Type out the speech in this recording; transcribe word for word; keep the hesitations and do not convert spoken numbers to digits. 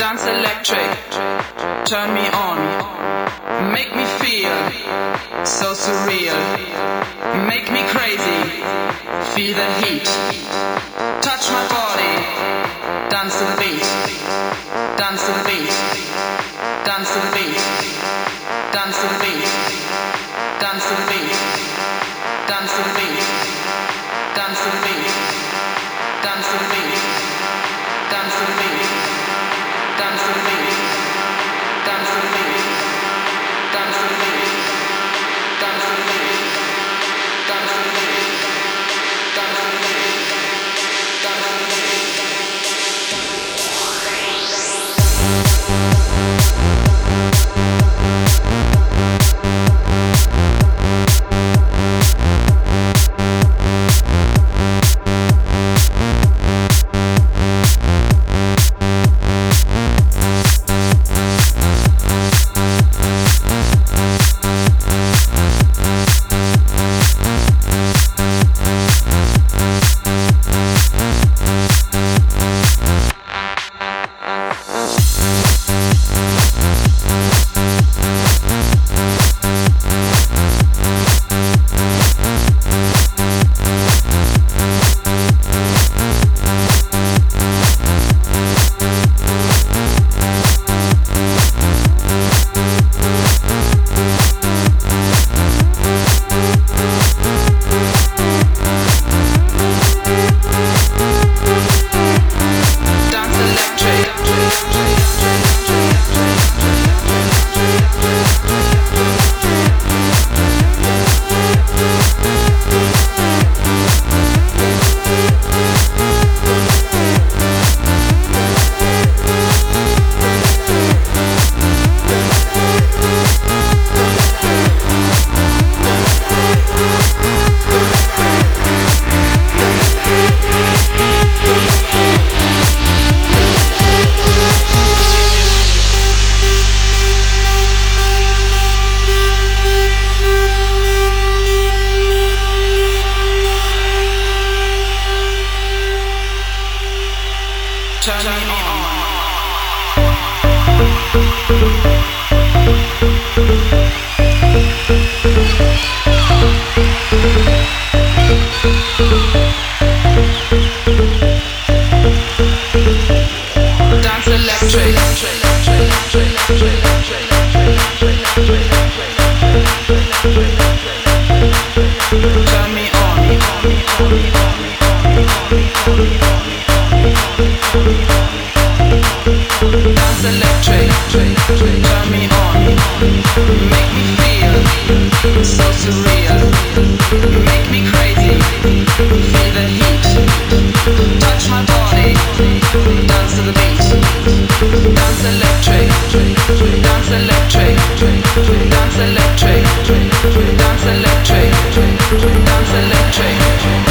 Dance electric, turn me on, make me feel so surreal, make me crazy, feel the heat, touch my body, dance to the beat, dance to the beat, dance to the beat, dance to the beat, dance to the beat, dance to the beat, dance to the beat, dance to the beat, dance to the beat. Dance to the beat, dance to the beat, dance to the beat, dance to the beat, dance to the beat, dance to the beat, dance to the beat. Turn me on. Dance electric. Turn me on. Dance electric, turn me on, make me feel so surreal, make me crazy, feel the heat, touch my body, dance to the beat, dance electric, dance electric, dance electric, dance electric, dance electric.